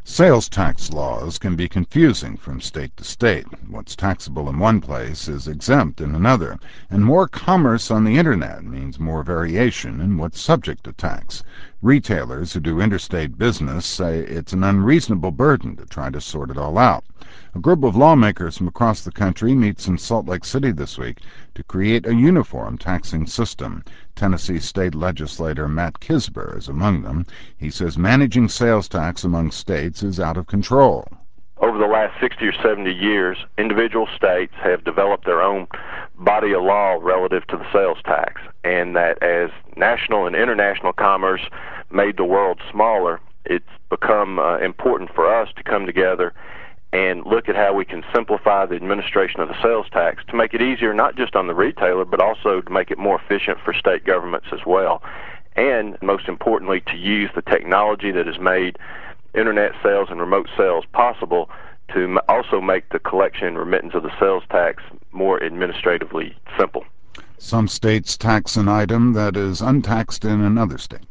Sales tax laws can be confusing from state to state. What's taxable in one place is exempt in another, and more commerce on the internet means more variation in what's subject to tax. Retailers who do interstate business say it's an unreasonable burden to try to sort it all out. A group of lawmakers from across the country meets in Salt Lake City this week to create a uniform taxing system. Tennessee state legislator Matt Kisber is among them. He says managing sales tax among states is out of control. Over the last 60 or 70 years, individual states have developed their own body of law relative to the sales tax, and that as national and international commerce made the world smaller, it's become important for us to come together and look at how we can simplify the administration of the sales tax to make it easier not just on the retailer, but also to make it more efficient for state governments as well. And most importantly, to use the technology that has made internet sales and remote sales possible to also make the collection and remittance of the sales tax more administratively simple. Some states tax an item that is untaxed in another state.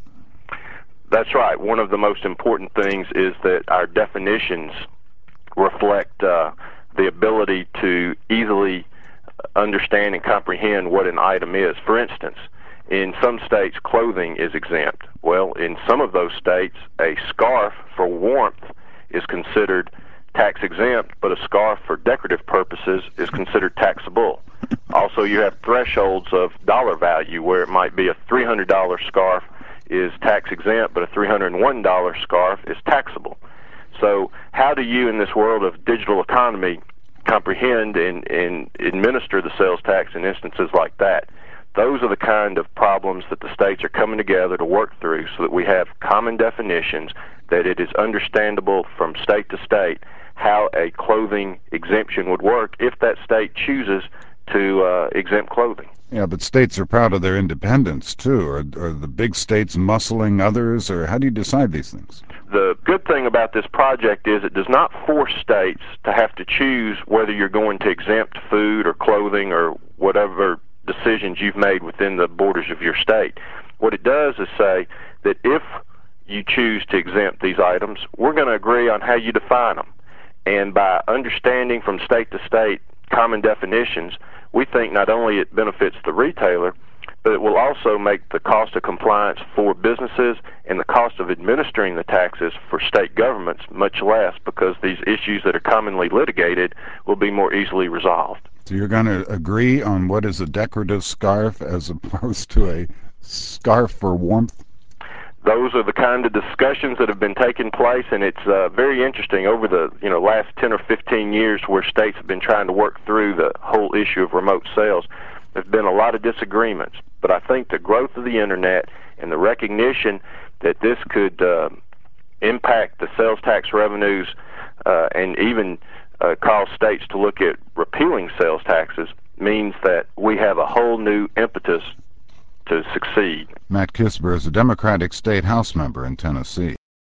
That's right. One of the most important things is that our definitions reflect the ability to easily understand and comprehend what an item is. For instance, in some states, clothing is exempt. Well, in some of those states, a scarf for warmth is considered tax exempt, but a scarf for decorative purposes is considered taxable. Also, you have thresholds of dollar value where it might be a $300 scarf is tax exempt, but a $301 scarf is taxable. So how do you, in this world of digital economy, comprehend and administer the sales tax in instances like that? Those are the kind of problems that the states are coming together to work through so that we have common definitions, that it is understandable from state to state how a clothing exemption would work if that state chooses to exempt clothing. Yeah, but states are proud of their independence, too. Are the big states muscling others, or how do you decide these things? The good thing about this project is it does not force states to have to choose whether you're going to exempt food or clothing or whatever decisions you've made within the borders of your state. What it does is say that if you choose to exempt these items, we're going to agree on how you define them. And by understanding from state to state common definitions, we think not only it benefits the retailer, but it will also make the cost of compliance for businesses and the cost of administering the taxes for state governments much less, because these issues that are commonly litigated will be more easily resolved. So you're going to agree on what is a decorative scarf as opposed to a scarf for warmth? Those are the kind of discussions that have been taking place, and it's very interesting over the last 10 or 15 years where states have been trying to work through the whole issue of remote sales. There's been a lot of disagreements, but I think the growth of the internet and the recognition that this could impact the sales tax revenues and even cause states to look at repealing sales taxes means that we have a whole new impetus to succeed. Matt Kisber is a Democratic state House member in Tennessee.